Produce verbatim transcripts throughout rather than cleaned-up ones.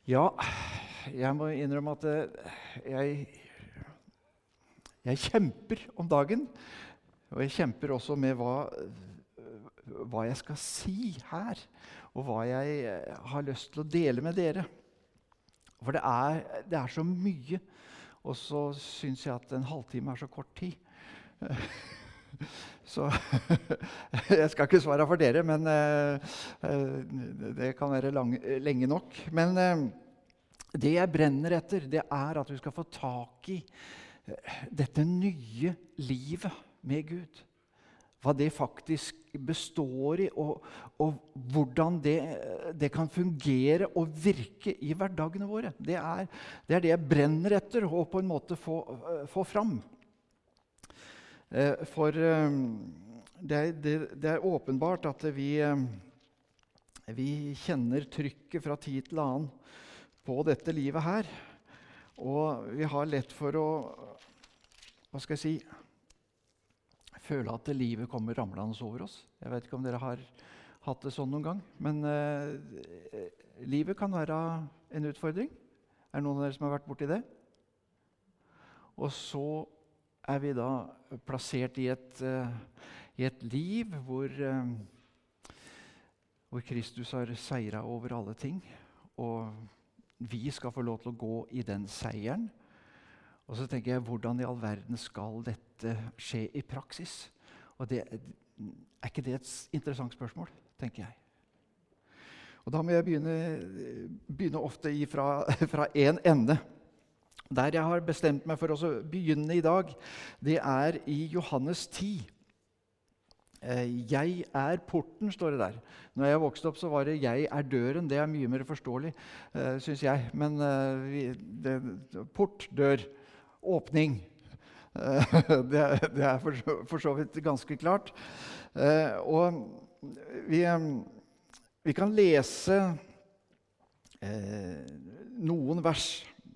Ja, jeg må innrømme at eh, jeg, jeg kjemper om dagen, og jeg kjemper også med hva, hva jeg skal si her, og hva jeg har lyst til å dele med dere. For det er, det er så mye, og så synes jeg at en halvtime er så kort tid. Så jeg skal ikke svare for dere, men uh, det kan være lang, lenge nok. Men uh, det jeg brenner etter, det er at vi skal få tak i uh, dette nye livet med Gud. Hva det faktisk består i, og, og hvordan det, det kan fungere og virke i hverdagene våre. Det er, det er det jeg brenner etter, og på en måte få, uh, få fram. For det er, det, det er åpenbart at vi, vi kjenner trykket fra tid til annen på dette livet her. Og vi har lett for å, hva skal jeg si, føle at livet kommer ramlende over oss. Jeg vet ikke om dere har hatt det sånn noen gang, men eh, livet kan være en utfordring. Er det noen av dere som har vært borti det? Og så er vi da plassert i et, uh, i et liv hvor, uh, hvor Kristus har seiret over alle ting, og vi skal få lov til å gå i den seieren. Og så tenker jeg, hvordan i all verden skal dette skje i praksis? Og det, er ikke det et interessant spørsmål, tenker jeg. Og da må jeg begynne, begynne ofte fra, fra en ende. Der jeg har bestemt meg for å begynne i dag, det er i Johannes ti. Jeg er porten, står det der. Når jeg vokste opp, så var det jeg er døren. Det er mye mer forståelig, synes jeg. Men det, port, dør, åpning. Det, det er for, for så vidt ganske klart. Og vi, vi kan lese noen vers.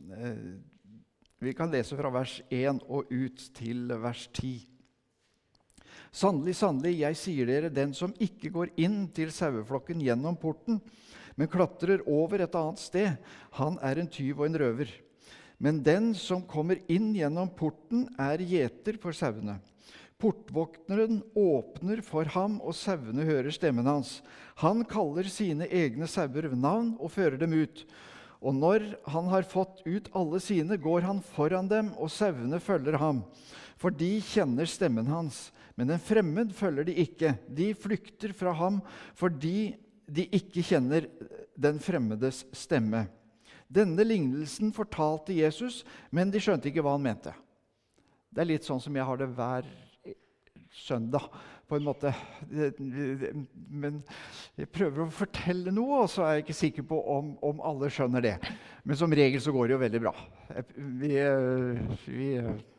Vi kan lese fra vers én og ut til vers ti. Sannelig, sannelig, jeg sier dere, den som ikke går inn til saueflokken gjennom porten, men klatrer over et annet sted, han er en tyv og en røver. Men den som kommer inn gjennom porten, er gjeter for sauene. Portvokteren åpner for ham, og sauene hører stemmen hans. Han kaller sine egne sauer ved navn og fører dem ut. Og når han har fått ut alle sine, går han foran dem, og sauene følger ham. For de kjenner stemmen hans, men en fremmed følger de ikke. De flykter fra ham fordi de ikke kjenner den fremmedes stemme. Denne lignelsen fortalte Jesus, men de skjønte ikke hva han mente. Det er litt sånn som jeg har det hver søndag, på en måte. Men jeg prøver å fortelle noe, og så er jeg ikke sikker på om, om alle skjønner det. Men som regel så går det jo veldig bra. Vi, vi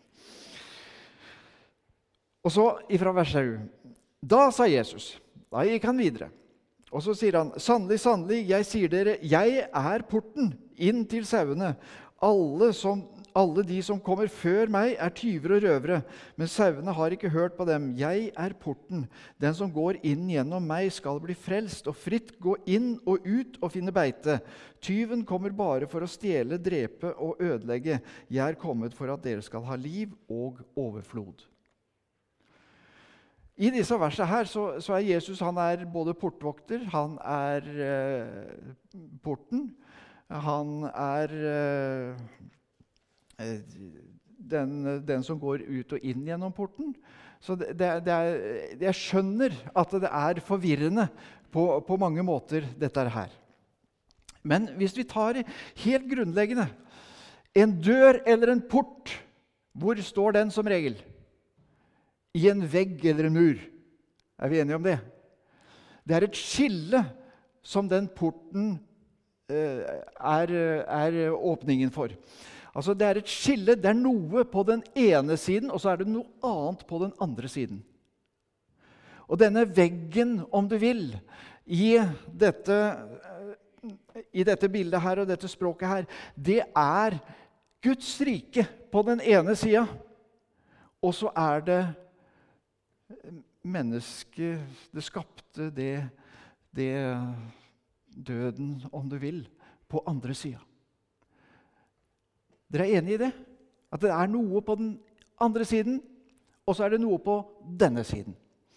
Og så ifra vers sju. Da sa Jesus, da gikk han videre. Og så sier han, sannelig, sannelig, jeg sier dere, jeg er porten inn til sauene. Alle som Alle de som kommer før meg er tyver og røvere, men sauene har ikke hørt på dem. Jeg er porten. Den som går inn gjennom meg skal bli frelst, og fritt gå inn og ut og finne beite. Tyven kommer bare for å stjele, drepe og ødelegge. Jeg er kommet for at dere skal ha liv og overflod. I disse versene her så, så er Jesus, han er både portvokter, han er eh, porten, han er eh, Den, den som går ut og inn gjennom porten. Så det, det er, jeg skjønner at det er forvirrende på, på mange måter, dette her. Men hvis vi tar det helt grunnleggende, en dør eller en port, hvor står den som regel? I en vegg eller en mur. Er vi enige om det? Det er et skille som den porten eh, er, er åpningen for. Altså det er et skille, det er noe på den ene siden, og så er det noe annet på den andre siden. Og denne veggen, om du vil, i dette, i dette bildet her og dette språket her, det er Guds rike på den ene siden, og så er det mennesket, det skapte, det, det døden, om du vil, på andre siden. Dere er enige i det? At det er noe på den andre siden, og så er det noe på denne siden.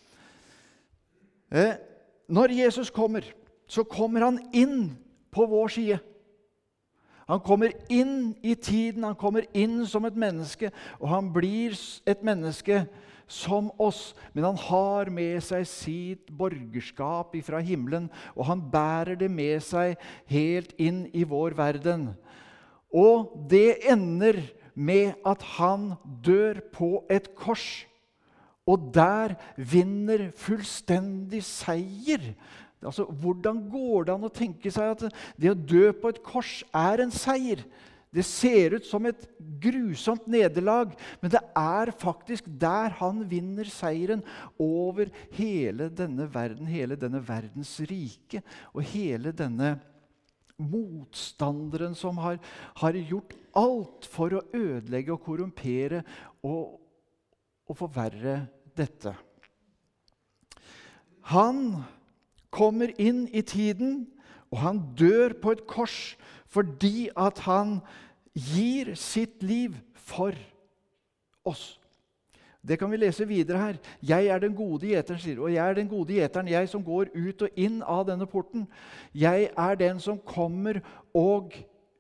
Eh, når Jesus kommer, så kommer han inn på vår side. Han kommer inn i tiden, han kommer inn som et menneske, og han blir et menneske som oss. Men han har med seg sitt borgerskap fra himmelen, og han bærer det med seg helt inn i vår verden. Og det ender med at han dør på et kors, og der vinner fullstendig seier. Altså, hvordan går det an å tenke seg at det å dø på et kors er en seier? Det ser ut som et grusomt nederlag, men det er faktisk der han vinner seieren over hele denne verden, hele denne verdens rike, og hele denne motstanderen som har, har gjort alt for å ødelegge og korrumpere og, og forverre dette. Han kommer inn i tiden, og han dør på et kors fordi at han gir sitt liv for oss. Det kan vi lese videre her. Jeg er den gode gjeteren, sier, og jeg er den gode gjeteren, jeg som går ut og inn av denne porten. Jeg er den som kommer og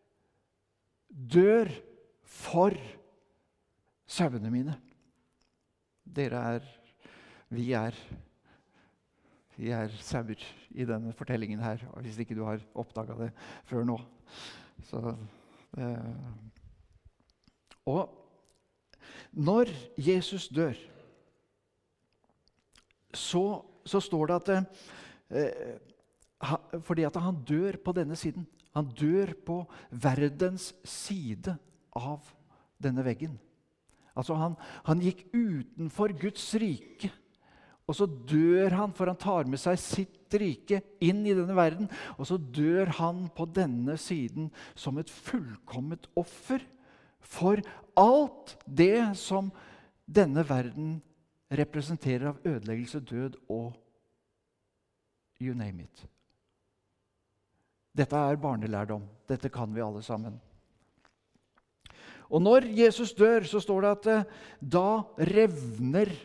dør for sauene mine. Dere er, vi er, vi er sauer i denne fortellingen her, hvis ikke du har oppdaget det før nå. Så, eh, og når Jesus dør, så, så står det at eh, han, fordi at han dør på denne siden. Han dør på verdens side av denne veggen. Altså han, han gikk utenfor Guds rike, og så dør han, for han tar med seg sitt rike inn i denne verden, og så dør han på denne siden som et fullkomment offer for alt det som denne verden representerer av ødeleggelse, død og you name it. Dette er barnelærdom. Dette kan vi alle sammen. Og når Jesus dør, så står det at da revner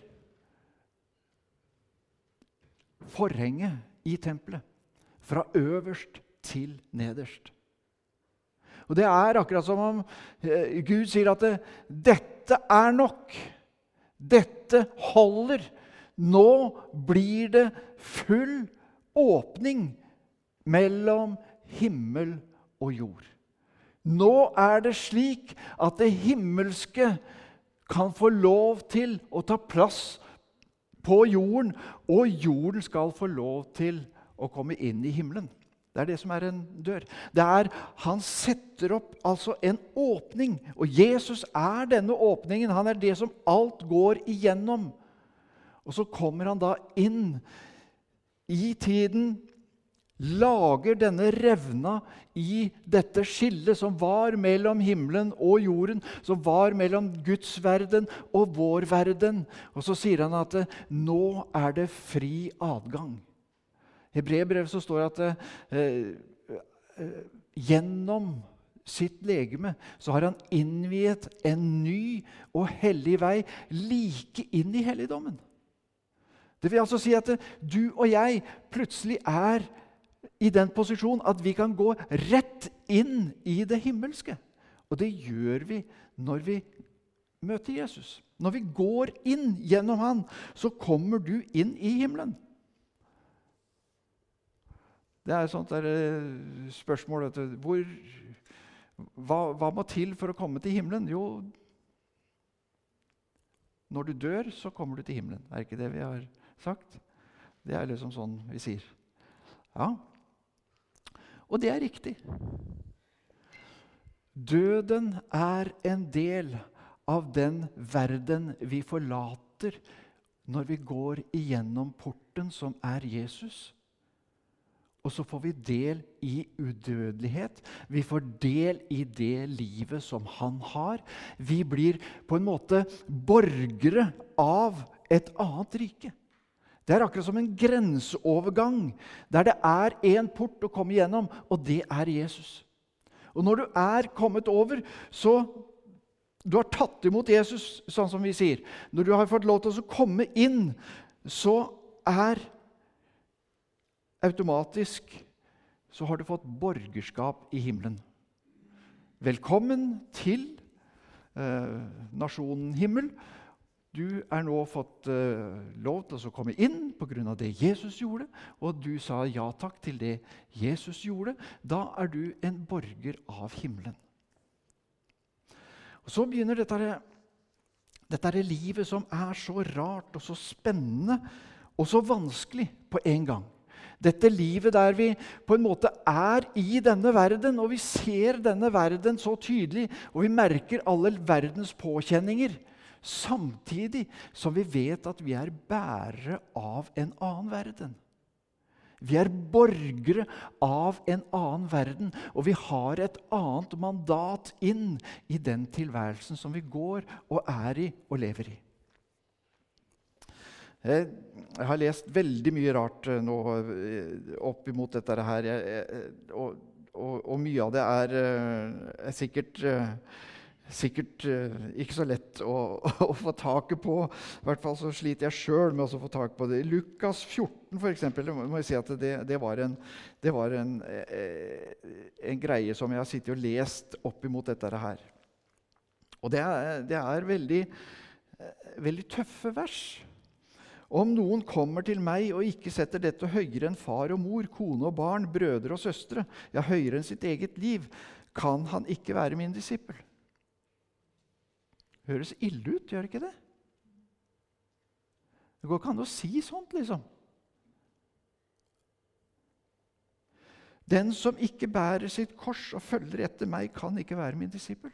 forhenget i tempelet fra øverst til nederst. Og det er akkurat som om eh, Gud sier at det, dette er nok. Dette holder. Nå blir det full åpning mellom himmel og jord. Nå er det slik at det himmelske kan få lov til å ta plass på jorden, og jorden skal få lov til å komme inn i himmelen. Det er det som er en dør. Det er, han setter opp altså en åpning, og Jesus er denne åpningen. Han er det som alt går igjennom. Og så kommer han da inn i tiden, lager denne revna i dette skillet som var mellom himmelen og jorden, som var mellom Guds verden og vår verden. Og så sier han at nå er det fri adgang. I Hebreerbrevet så står det at eh, eh, gjennom sitt legeme så har han innviet en ny og hellig vei like inn i helligdommen. Det vil altså si at du og jeg plutselig er i den posisjon at vi kan gå rett inn i det himmelske. Og det gjør vi når vi møter Jesus. Når vi går inn gjennom han, så kommer du inn i himmelen. Det er et sånt der spørsmål, vet du, hvor, hva, hva må til for å komme til himmelen? Jo, når du dør, så kommer du til himmelen. Er ikke det vi har sagt? Det er liksom sånn vi sier. Ja, og det er riktig. Døden er en del av den verden vi forlater når vi går igjennom porten som er Jesus. Og så får vi del i udødelighet. Vi får del i det livet som han har. Vi blir på en måte borgere av et annet rike. Det er akkurat som en grenseovergang, der det er en port å komme igjennom, og det er Jesus. Og når du er kommet over, så du har tatt imot Jesus, sånn som vi sier. Når du har fått lov til å komme inn, så er automatisk så har du fått borgerskap i himmelen. Velkommen til eh, nasjonen himmel. Du er nå fått eh, lov til å komme inn på grunn av det Jesus gjorde, og du sa ja takk til det Jesus gjorde. Da er du en borger av himmelen. Og så begynner dette, dette livet som er så rart og så spennende og så vanskelig på en gang. Dette livet der vi på en måte er i denne verden, og vi ser denne verden så tydelig, og vi merker alle verdens påkjenninger, samtidig som vi vet at vi er bærere av en annen verden. Vi er borgere av en annen verden, og vi har et annet mandat inn i den tilværelsen som vi går og er i og lever i. Jeg har lest veldig mye rart nå opp imot dette her, jeg, og, og, og mye av det er, er sikkert, sikkert ikke så lett å, å få taket på. I hvert fall så sliter jeg selv med å få tak på det. I Lukas fjorten for eksempel, må jeg si at det, det var, en, det var en, en greie som jeg har sittet og lest opp imot dette her. Og det er, det er veldig, veldig tøffe vers. Om noen kommer til meg og ikke setter dette høyere enn far og mor, kone og barn, brødre og søstre, ja, høyere enn sitt eget liv, kan han ikke være min disippel. Høres ille ut, gjør ikke det? Det går ikke an å si sånt, liksom. Den som ikke bærer sitt kors og følger etter meg, kan ikke være min disippel.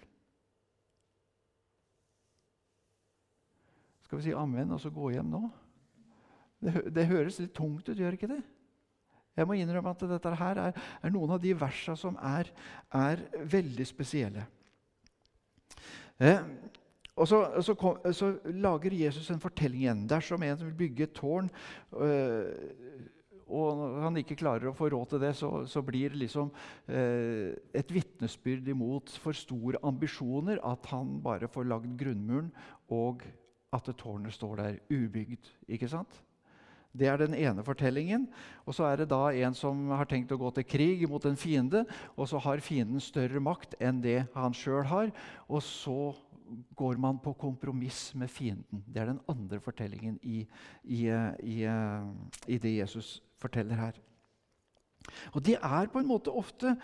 Skal vi si amen og så gå hjem nå? Det, det høres litt tungt ut, gjør ikke det? Jeg må innrømme at dette her er, er noen av de versene som er, er veldig spesielle. Eh, og så, så, kom, så lager Jesus en fortelling igjen. Dersom en vil bygge et tårn, øh, og han ikke klarer å få råd til det, så, så blir det liksom øh, et vitnesbyrd imot for store ambisjoner at han bare får lagd grunnmuren, og at det tårnet står der ubygd, ikke sant? Det er den ene fortellingen, og så er det da en som har tenkt å gå til krig mot en fiende, og så har fienden større makt enn det han selv har, og så går man på kompromiss med fienden. Det er den andre fortellingen i, i, i, i det Jesus forteller her. Og det er på en måte ofte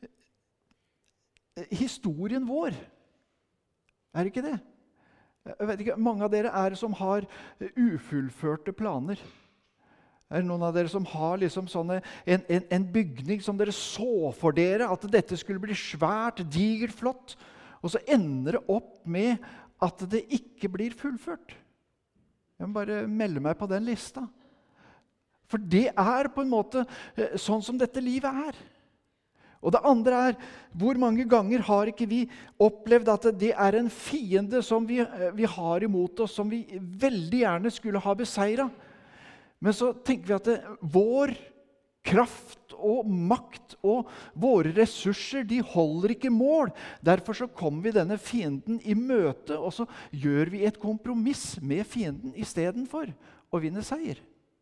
historien vår. Er det ikke det? Jeg vet ikke, mange av dere er som har ufullførte planer. Er det noen av dere som har liksom sånne, en, en, en bygning som dere så for dere, at dette skulle bli svært, digert, flott, og så ender det opp med at det ikke blir fullført? Jeg må bare melde meg på den lista. For det er på en måte sånn som dette livet er. Og det andre er, hvor mange ganger har ikke vi opplevd at det er en fiende som vi, vi har imot oss, som vi veldig gjerne skulle ha beseiret? Men så tenker vi at det, vår kraft og makt og våre ressurser, de holder ikke mål. Derfor så kommer vi denne fienden i møte, og så gjør vi et kompromiss med fienden i stedet for å vinne seier.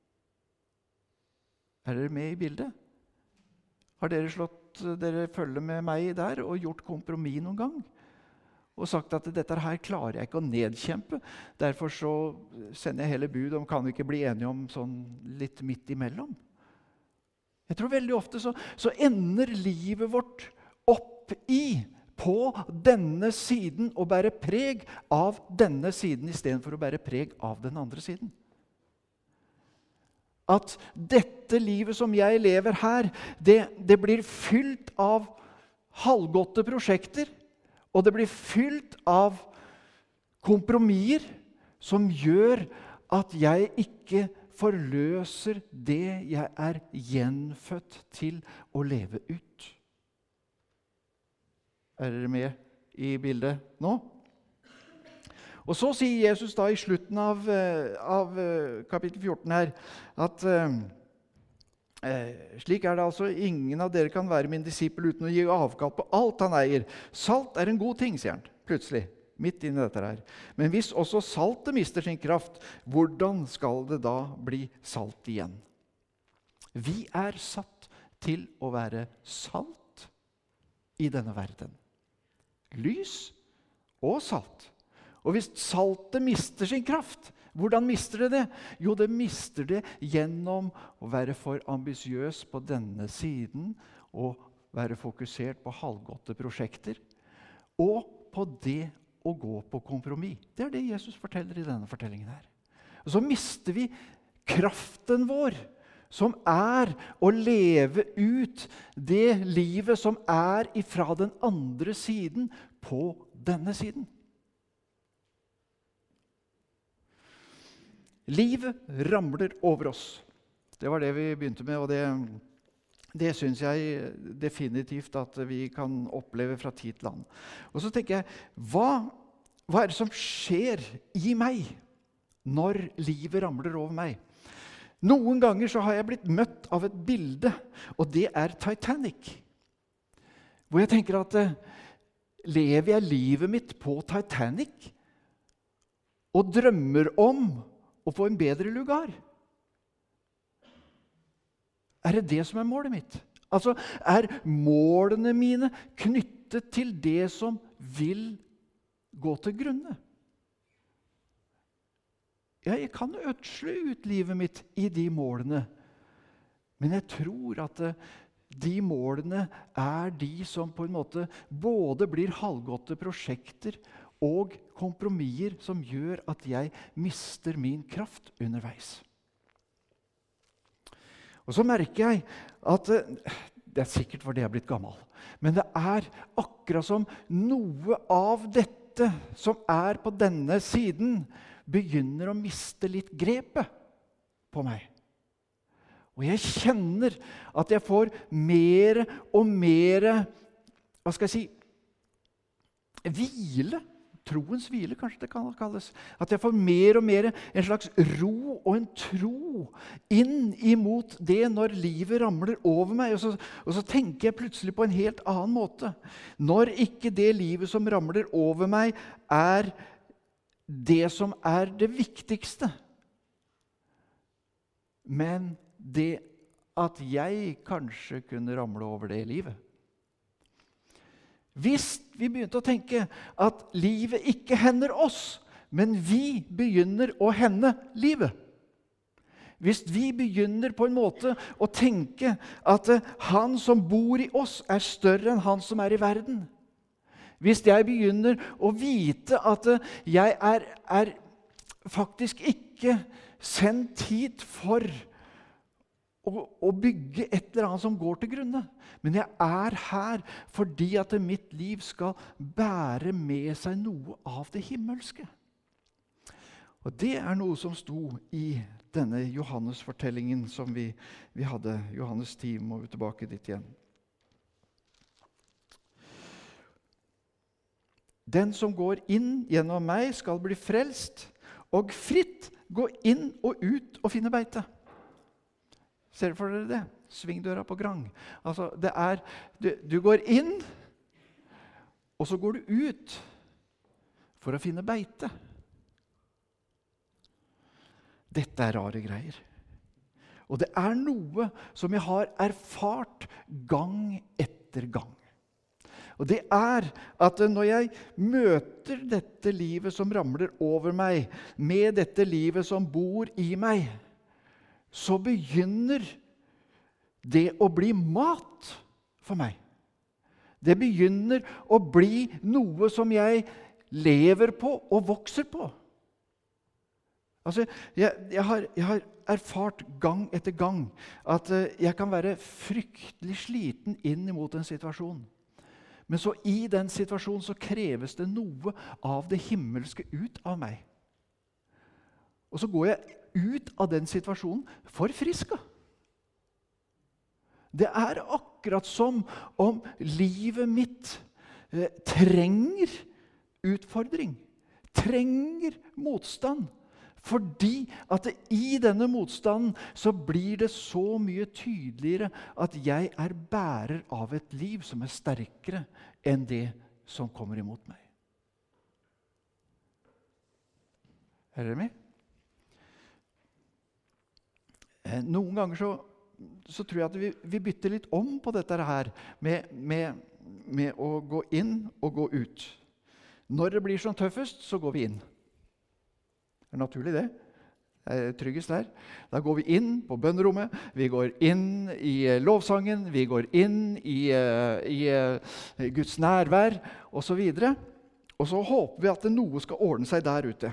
Er dere med i bildet? Har dere slått dere følge med meg der og gjort kompromiss noen gang? Og sagt at dette her klarer jeg ikke å nedkjempe. Derfor så sender jeg hele bud om kan vi ikke bli enige om sånn litt midt imellom. Jeg tror veldig ofte så, så ender livet vårt opp i på denne siden og bære preg av denne siden i stedet for å bære preg av den andre siden. At dette livet som jeg lever her, det, det blir fylt av halvgåtte prosjekter, og det blir fylt av kompromisser som gjør at jeg ikke forløser det jeg er gjenfødt til å leve ut. Er dere med i bildet nå? Og så sier Jesus da i slutten av, av kapittel fjorten her, at Eh, slik er det altså, ingen av dere kan være min disippel uten å gi avkall på alt han eier. Salt er en god ting, sier han plutselig, midt inn i dette her. Men hvis også saltet mister sin kraft, hvordan skal det da bli salt igjen? Vi er satt til å være salt i denne verden. Lys og salt. Og hvis saltet mister sin kraft, hvordan mister det det? Jo, det mister det gjennom å være for ambisiøs på denne siden og være fokusert på halvgåtte prosjekter og på det å gå på kompromiss. Det er det Jesus forteller i denne fortellingen her. Og så mister vi kraften vår, som er å leve ut det livet som er ifra den andre siden på denne siden. Livet ramler over oss. Det var det vi begynte med, og det, det synes jeg definitivt at vi kan oppleve fra tid til annen. Og så tenker jeg, hva, hva er det som skjer i meg når livet ramler over meg? Noen ganger så har jeg blitt møtt av et bilde, og det er Titanic. Hvor jeg tenker at lever jeg livet mitt på Titanic og drømmer om å få en bedre lugar? Er det det som er målet mitt? Altså, er målene mine knyttet til det som vil gå til grunne? Ja, jeg kan ødsle ut livet mitt i de målene, men jeg tror at de målene er de som på en måte både blir halvgåtte prosjekter og kompromisser som gjør at jeg mister min kraft underveis. Og så merker jeg at det er sikkert fordi jeg er blitt gammel, men det er akkurat som noe av dette som er på denne siden begynner å miste litt grepet på meg. Og jeg kjenner at jeg får mer og mer, hva skal jeg si, hvile. Troens hvile, kanskje det kan kalles. At jeg får mer og mer en slags ro og en tro inn imot det når livet ramler over meg. Og så, og så tenker jeg plutselig på en helt annen måte. Når ikke det livet som ramler over meg er det som er det viktigste, men det at jeg kanskje kunne ramle over det livet. Hvis vi begynte å tenke at livet ikke hender oss, men vi begynner å hende livet. Hvis vi begynner på en måte å tenke at han som bor i oss er større enn han som er i verden. Hvis jeg begynner å vite at jeg er, er faktisk ikke sendt hit for å, å bygge et eller annet som går til grunne, men jeg er her fordi at mitt liv skal bære med seg noe av det himmelske. Og det er noe som sto i denne Johannes-fortellingen som vi, vi hadde. Johannes ti, må vi tilbake dit igjen. Den som går inn gjennom meg skal bli frelst, og fritt gå inn og ut og finne beite. Ser dere for dere det? Svingdøra på Grang. Altså, det er, du, du går inn, og så går du ut for å finne beite. Dette er rare greier. Og det er noe som jeg har erfart gang etter gang. Og det er at når jeg møter dette livet som ramler over meg, med dette livet som bor i meg, så begynner det å bli mat for meg. Det begynner å bli noe som jeg lever på og vokser på. Altså, jeg, jeg, har, jeg har erfart gang etter gang at jeg kan være fryktelig sliten inn mot en situasjon. Men så i den situasjonen så kreves det noe av det himmelske ut av meg. Og så går jeg ut av den situasjonen forfriska. Det er akkurat som om livet mitt eh, trenger utfordring, trenger motstand, Fordi at det, i denne motstanden så blir det så mye tydeligere at jeg er bærer av et liv som er sterkere enn det som kommer imot meg. Er dere med? Noen ganger så, så tror jeg at vi, vi bytter litt om på dette her med, med, med å gå inn og gå ut. Når det blir som tøffest, så går vi inn. Det er naturlig det. Det er tryggest der. Da går vi inn på bønnerommet, vi går inn i lovsangen, vi går inn i, i Guds nærvær og så videre. Og så håper vi at noe skal ordne seg der ute.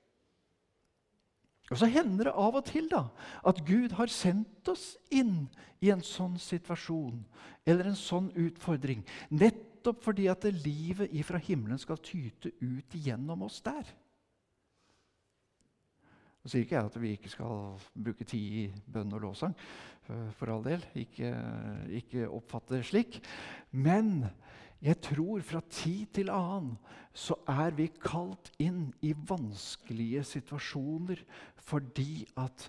Og så hender det av og til da, at Gud har sendt oss inn i en sånn situasjon, eller en sånn utfordring, nettopp fordi at det livet ifra himmelen skal tyte ut igjennom oss der. Nå sier ikke jeg at vi ikke skal bruke tid i bønn og lovsang, for all del, ikke, ikke oppfatte det slik, men jeg tror fra tid til annen så er vi kalt inn i vanskelige situasjoner fordi at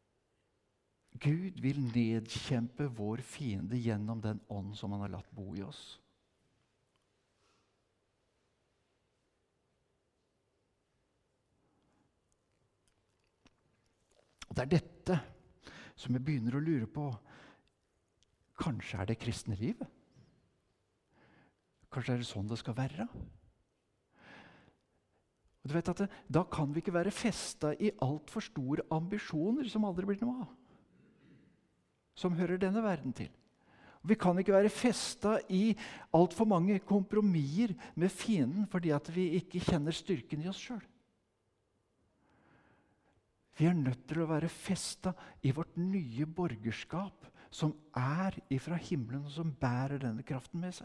Gud vil nedkjempe vår fiende gjennom den ånd som han har latt bo i oss. Og det er dette som jeg begynner å lure på. Kanskje er det kristne livet? Kanskje er det sånn det skal være? Og du vet at det, da kan vi ikke være festet i alt for store ambisjoner som aldri blir noe av. Som hører denne verden til. Vi kan ikke være festet i alt for mange kompromisser med fienden fordi at vi ikke kjenner styrken i oss selv. Vi er nødt til å være festet i vårt nye borgerskap som er ifra himmelen og som bærer denne kraften med seg.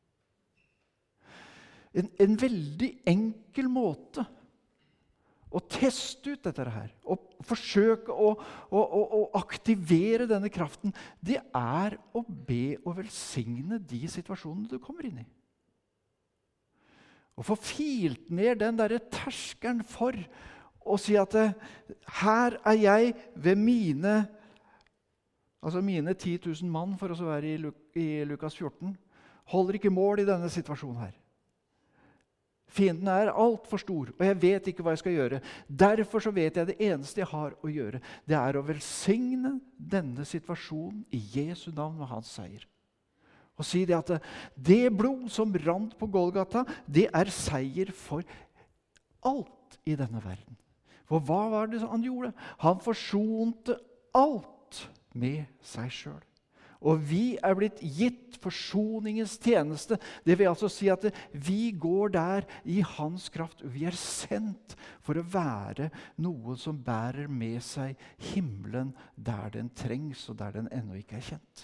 En, en veldig enkel måte å teste ut dette her, og forsøke å, å, å, å aktivere denne kraften, det er å be og velsigne de situasjonene du kommer inn i. Og få filt ned den der terskeren for å si at her er jeg ved mine, altså mine ti tusen mann, for å være i, Luk, i Lukas fjorten, holder ikke mål i denne situasjonen her. Fienden er alt for stor, og jeg vet ikke hva jeg skal gjøre. Derfor så vet jeg det eneste jeg har å gjøre, det er å velsigne denne situasjonen i Jesu navn og hans seier. Og si det at det blod som rant på Golgata, det er seier for alt i denne verden. For hva var det han gjorde? Han forsonte alt med seg selv. Og vi er blitt gitt forsoningens tjeneste. Det vil altså si at vi går der i hans kraft. Vi er sendt for å være noe som bærer med seg himmelen der den trengs, og der den ennå ikke er kjent.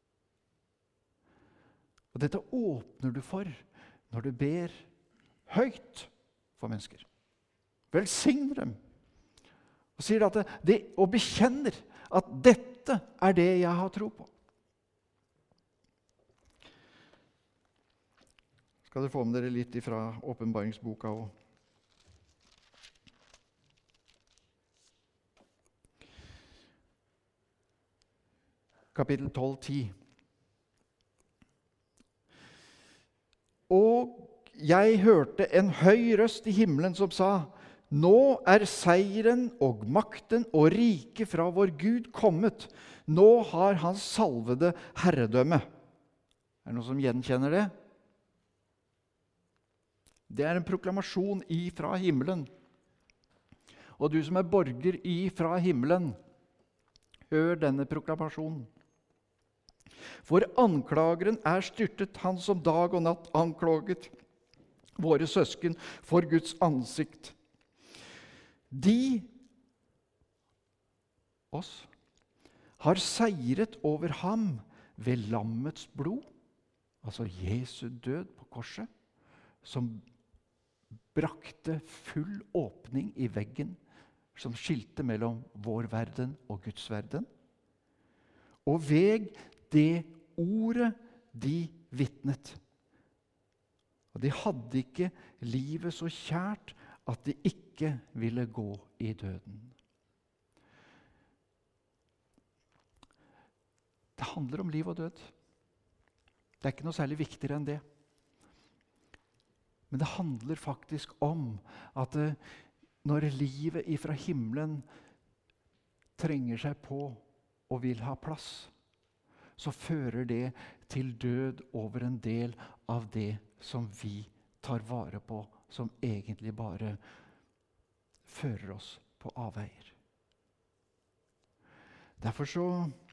Og dette åpner du for når du ber høyt for mennesker. Velsigner dem. Og sier at det, det, og bekjenner at dette er det jeg har tro på. Skal dere få med dere litt fra åpenbaringsboka også. Kapittel tolv, ti. Og jeg hørte en høy røst i himmelen som sa: Nå er seieren og makten og riket fra vår Gud kommet. Nå har hans salvede herredømme. Er det noen som gjenkjenner det? Det er en proklamasjon ifra himmelen. Og du som er borger ifra himmelen, hør denne proklamasjonen. For anklageren er styrtet, han som dag og natt anklaget våre søsken for Guds ansikt. De, oss, har seiret over ham ved lammets blod, altså Jesu død på korset, som brakte full åpning i veggen som skilte mellom vår verden og Guds verden. Og ved det ordet de vittnet. Og de hadde ikke livet så kjært at de ikke ville gå i døden. Det handler om liv og død. Det er ikke noe særlig viktigere enn det. Men det handler faktisk om at når livet ifra himmelen trenger seg på og vil ha plass, så fører det til død over en del av det som vi tar vare på, som egentlig bare fører oss på avveier. Derfor så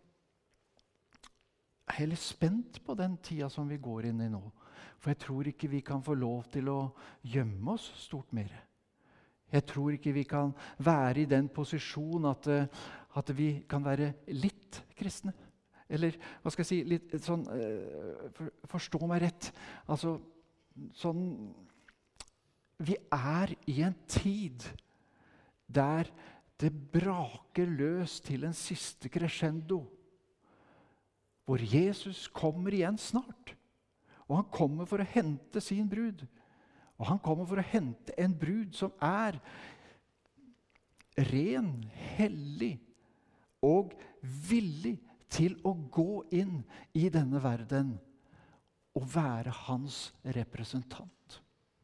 er jeg litt spent på den tida som vi går inn i nå. For jeg tror ikke vi kan få lov til å gjemme oss stort mer. Jeg tror ikke vi kan være i den posisjon at, at vi kan være litt kristne. Eller, hva skal jeg si, litt sånn, for, forstå meg rett. Altså, sånn, vi er i en tid der det braker løs til en siste crescendo, hvor Jesus kommer igjen snart. Og han kommer for å hente sin brud. Og han kommer for å hente en brud som er ren, hellig og villig til å gå inn i denne verden og være hans representant.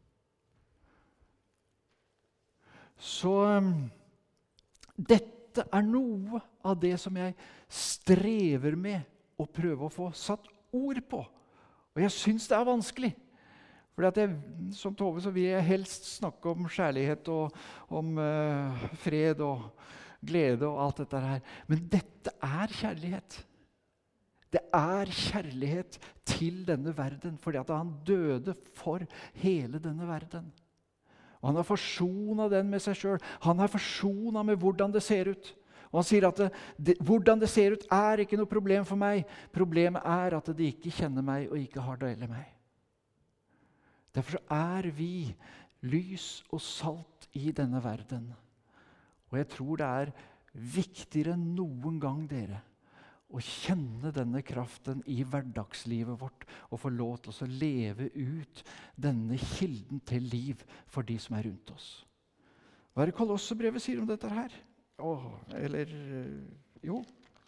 Så um, dette er noe av det som jeg strever med å prøve å få satt ord på. Og jeg synes det er vanskelig. Fordi at jeg, som Tove så vil jeg helst snakke om kjærlighet og om uh, fred og glede og alt dette her. Men dette er kjærlighet. Det er kjærlighet til denne verden, fordi at han døde for hele denne verden. Og han har forsonet den med seg selv. Han har forsonet med hvordan det ser ut. Og han sier at det, det, hvordan det ser ut er ikke noe problem for meg. Problemet er at de ikke kjenner meg og ikke har del i meg. Derfor er vi lys og salt i denne verden. Og jeg tror det er viktigere enn noen gang, dere, å kjenne denne kraften i hverdagslivet vårt og få lov til å leve ut denne kilden til liv for de som er rundt oss. Hva er det Kolossebrevet sier om dette her? Åh, eller, jo,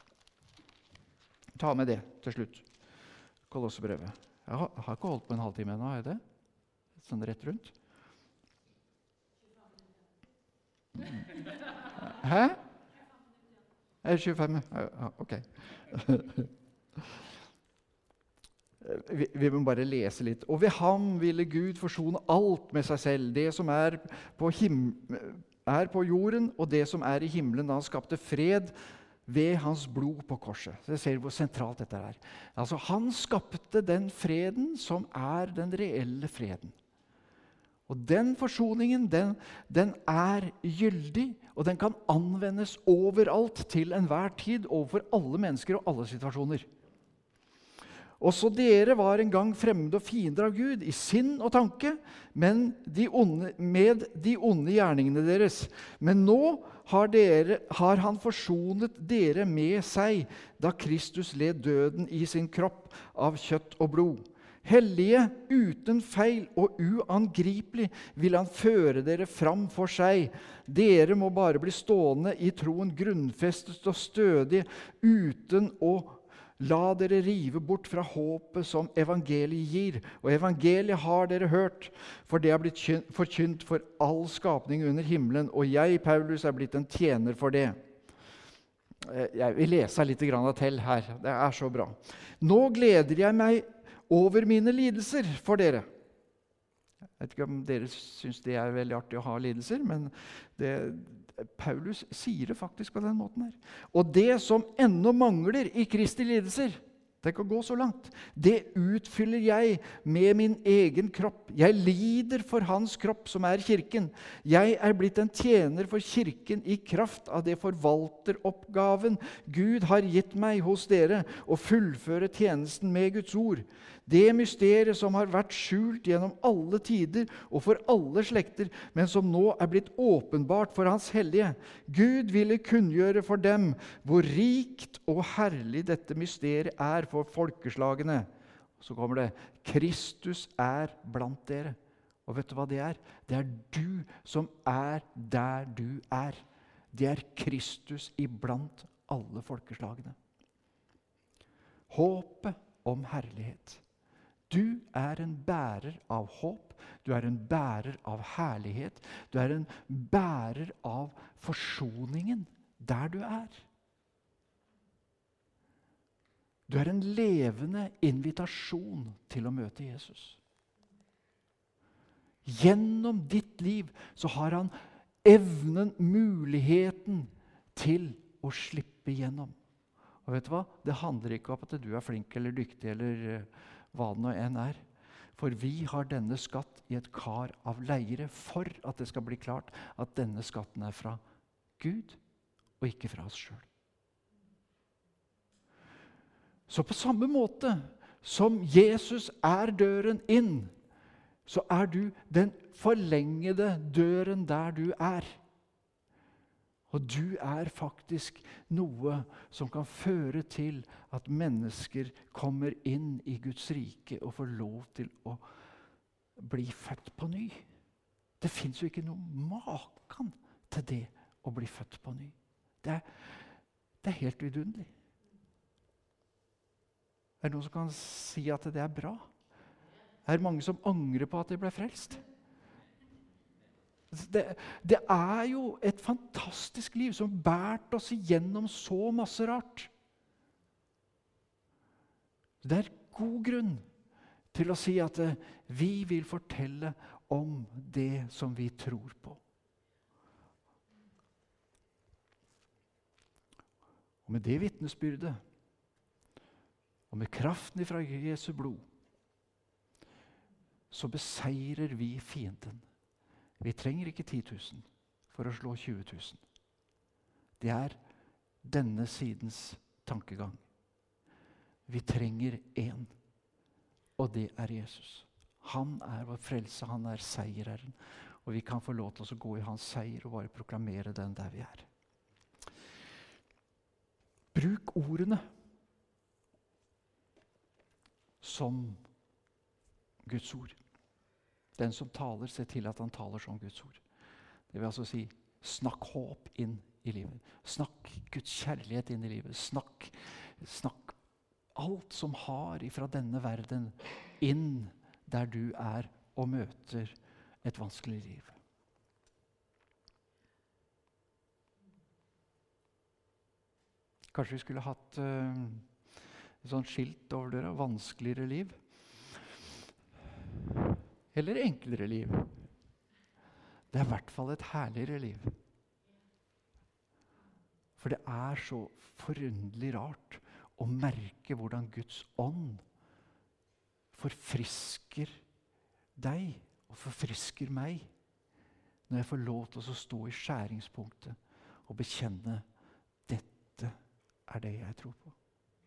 ta med det til slutt. Kolossebrevet. Jeg har, har ikke holdt på en halvtime ennå, har jeg det? Sånn rett rundt. Hæ? Er det tjuefem? Ja, ok. vi, vi må bare lese litt. Og ved ham ville Gud forsone alt med seg selv, det som er på, him, er på jorden, og det som er i himmelen, da han skapte fred ved hans blod på korset. Så jeg ser hvor sentralt dette er. Altså, han skapte den freden som er den reelle freden. Og den forsoningen, den, den er gyldig, og den kan anvendes overalt til enhver tid, overfor alle mennesker og alle situasjoner. Også dere var en gang fremmede og fiender av Gud, i sinn og tanke, men de onde, med de onde gjerningene deres. Men nå har, dere, har han forsonet dere med seg, da Kristus led døden i sin kropp av kjøtt og blod. Hellige, uten feil og uangripelig vil han føre dere fram for seg. Dere må bare bli stående i troen, grunnfestet og stødige, uten å la dere rive bort fra håpet som evangeliet gir. Og evangeliet har dere hørt, for det har blitt forkynt for all skapning under himmelen, og jeg, Paulus, er blitt en tjener for det. Jeg vil lese litt til her, det er så bra. Nå gleder jeg meg over mine lidelser for dere. Jeg vet ikke om dere synes det er veldig artig å ha lidelser, men det, Paulus sier det faktisk på den måten her. Og det som ennå mangler i Kristi lidelser, det kan gå så langt, det utfyller jeg med min egen kropp. Jeg lider for hans kropp som er kirken. Jeg er blitt en tjener for kirken i kraft av det forvalteroppgaven Gud har gitt meg hos dere, å fullføre tjenesten med Guds ord. Det mysteriet som har vært skjult gjennom alle tider og for alle slekter, men som nå er blitt åpenbart for hans hellige. Gud ville kunngjøre for dem hvor rikt og herlig dette mysteriet er for folkeslagene. Så kommer det, Kristus er blant dere. Og vet du hva det er? Det er du som er der du er. Det er Kristus iblant alle folkeslagene. Håpet om herlighet. Du er en bærer av håp. Du er en bærer av herlighet. Du er en bærer av forsoningen der du er. Du er en levende invitasjon til å møte Jesus. Gjennom ditt liv så har han evnen, muligheten til å slippe gjennom. Og vet du hva? Det handler ikke om at du er flink eller dyktig eller hva det nå enn er. For vi har denne skatt i et kar av leire for at det skal bli klart at denne skatten er fra Gud og ikke fra oss selv. Så på samme måte som Jesus er døren inn, så er du den forlengede døren der du er. Og du er faktisk noe som kan føre til at mennesker kommer inn i Guds rike og får lov til å bli født på ny. Det finnes jo ikke noe maken til det å bli født på ny. Det er, det er helt vidunderlig. Er det noen som kan si at det er bra? Er det mange som angrer på at de ble frelst? Det, det er jo et fantastisk liv som bært oss igjennom så masse rart. Det er god grunn til å si at vi vil fortelle om det som vi tror på. Og med det vitnesbyrdet, og med kraften fra Jesu blod, så beseirer vi fienden. Vi trenger ikke ti tusen for å slå tjue tusen. Det er denne sidens tankegang. Vi trenger en, og det er Jesus. Han er vår frelse, han er seierherren, og vi kan få lov til å gå i hans seier og bare proklamere den der vi er. Bruk ordene som Guds ord. Den som taler, ser til at han taler som Guds ord. Det vil altså si, snakk håp inn i livet. Snakk Guds kjærlighet inn i livet. Snakk, snakk alt som har ifra denne verden inn der du er og møter et vanskelig liv. Kanskje vi skulle hatt uh, et sånt skilt over døra, vanskeligere liv. Eller enklere liv. Det er i hvert fall et herligere liv. For det er så forunderlig rart å merke hvordan Guds ånd forfrisker deg og forfrisker meg når jeg får lov til å stå i skjæringspunktet og bekjenne dette er det jeg tror på.